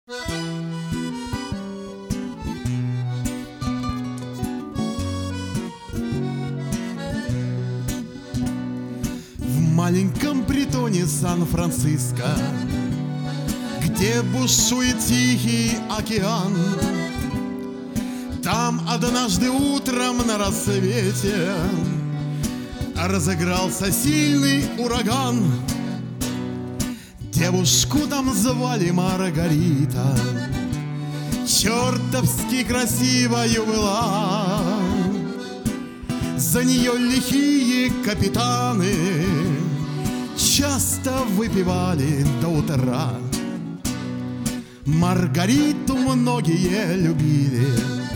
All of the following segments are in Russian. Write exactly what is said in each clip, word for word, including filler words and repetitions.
В маленьком притоне Сан-Франциско, где бушует тихий океан, там однажды утром на рассвете разыгрался сильный ураган. Девушку там звали Маргарита, чертовски красивою была. За нее лихие капитаны часто выпивали до утра. Маргариту многие любили,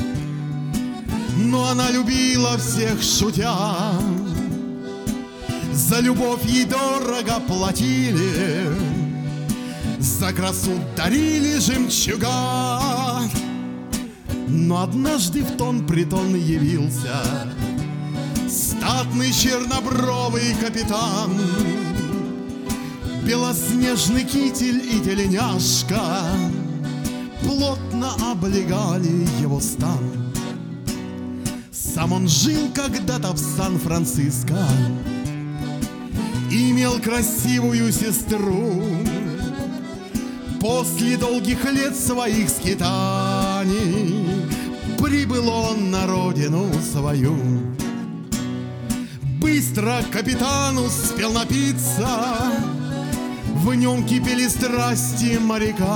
но она любила всех шутя. За любовь ей дорого платили, за красу дарили жемчуга. Но однажды в тон притон явился статный чернобровый капитан. Белоснежный китель и тельняшка плотно облегали его стан. Сам он жил когда-то в Сан-Франциско, имел красивую сестру. После долгих лет своих скитаний прибыл он на родину свою. Быстро капитан успел напиться, в нем кипели страсти моряка,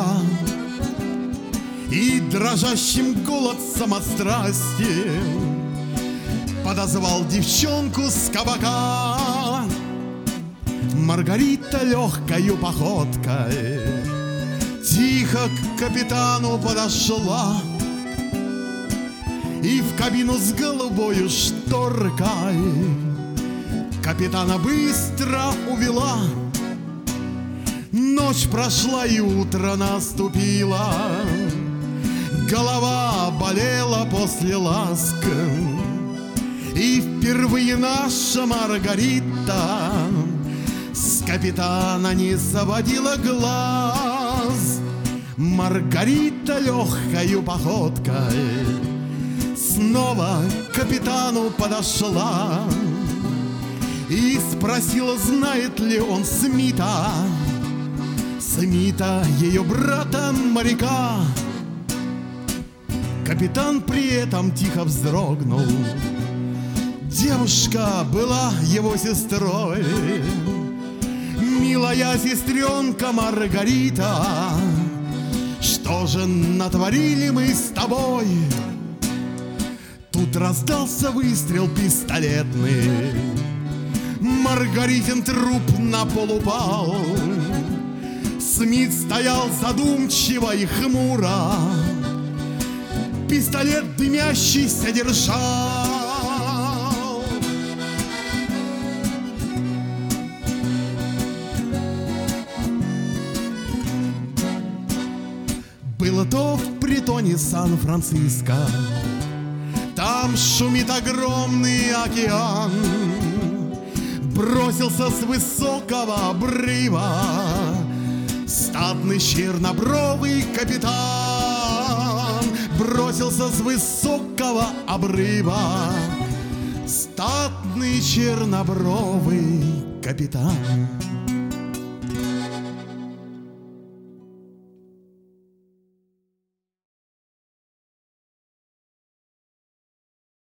и дрожащим голод самострасти подозвал девчонку с кабака. Маргарита легкою походкой тихо к капитану подошла и в кабину с голубою шторкой капитана быстро увела. Ночь прошла и утро наступило, голова болела после ласк, и впервые наша Маргарита с капитана не сводила глаз. Маргарита легкою походкой снова к капитану подошла и спросила, знает ли он Смита, Смита, ее брата-моряка. Капитан при этом тихо вздрогнул. Девушка была его сестрой. Милая сестренка Маргарита, что же натворили мы с тобой? Тут раздался выстрел пистолетный, Маргаритин труп на пол упал. Смит стоял задумчиво и хмуро, пистолет дымящийся держал. Было то в притоне Сан-Франциско, там шумит огромный океан. Бросился с высокого обрыва статный чернобровый капитан. Бросился с высокого обрыва статный чернобровый капитан.